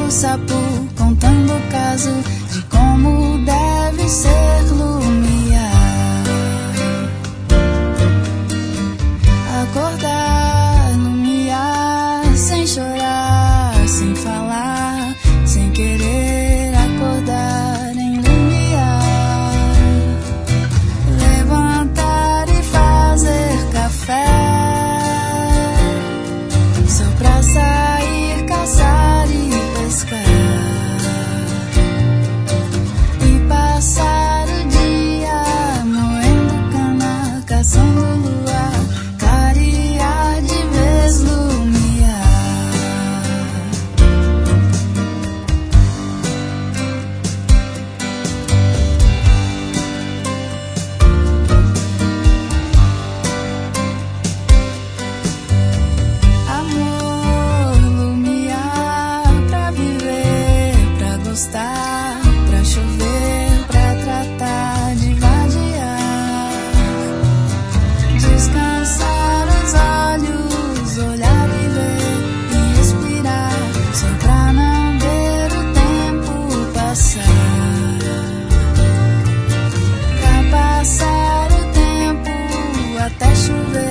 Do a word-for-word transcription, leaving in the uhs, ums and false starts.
o sapo contando o caso de como deve ser lumiar. Acordar, lumiar, sem chorar, sem falar, sem querer acordar em lumiar. Levantar e fazer café, só pra sair, caçar e pescar, e passar o dia moendo cana, caçando luar, clarear de vez lumiar. Amor, lumiar, pra viver, pra gostar, pra chover, pra tratar de vadiar. Descansar os olhos, olhar e ver e respirar, só pra não ver o tempo passar. Pra passar o tempo até chover.